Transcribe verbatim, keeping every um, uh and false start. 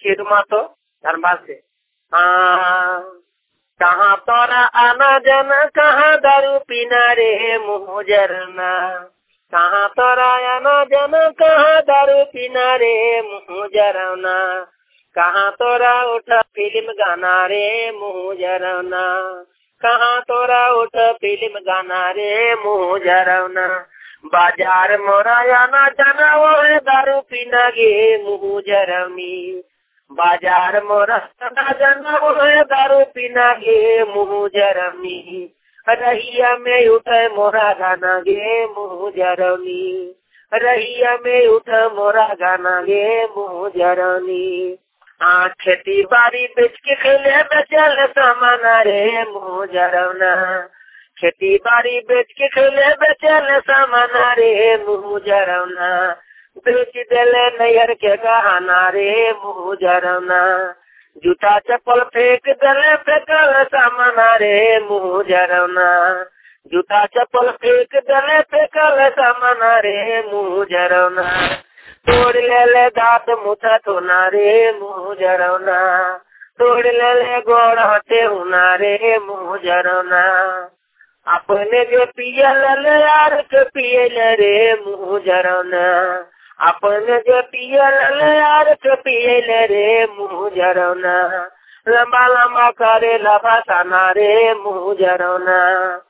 itu mato Dhanbad से। हाँ कहाँ तोरा आना जाना कहाँ दारू पीना रे मुँह जरना, कहाँ तोरा आना जाना कहाँ दारू पीना रे मुँह जरना, कहाँ तोरा उठ फिल्म गाना रे मुँह जरना, कहाँ तोरा उठ फिल्म गाना रे मुँह जरना, बाजार मोरा आना जाना वो है दारू पीना गे मुँह जरनी, बाजार मोरा आना जाना वो है दारू पीना गे मुँह जरनी, रहिया में उठे मोरा गाना गे मुँह जरनी, रहिया में उठ मोरा गाना गे मुँह जरनी। हाँ खेती बाड़ी बेच के खेले बेचल सामान रे मुँह जरना, खेती बाड़ी बेच के खेले बेचल सामान रे मुँह जरना, बेच देले नैहर के गहना रे मुँह जरना, जूता चप्पल फेंक देले फेंकल सामान रे मुँह जरना, जूता चप्पल फेंक देले फेंकल सामान रे मुँह जरना, तोड़ ले ले दांत मुथा धोना रे मुँह जरना, तोड़ ले ले गोड़ हटे होना रे मुँह जरना, अपने जो पियल ले यार के पियल रे मुँह जरना, अपने जो पियल ले यार के पियल रे मुँह जरना, लंबा लंबा करे लबा साना रे मुँह जरना।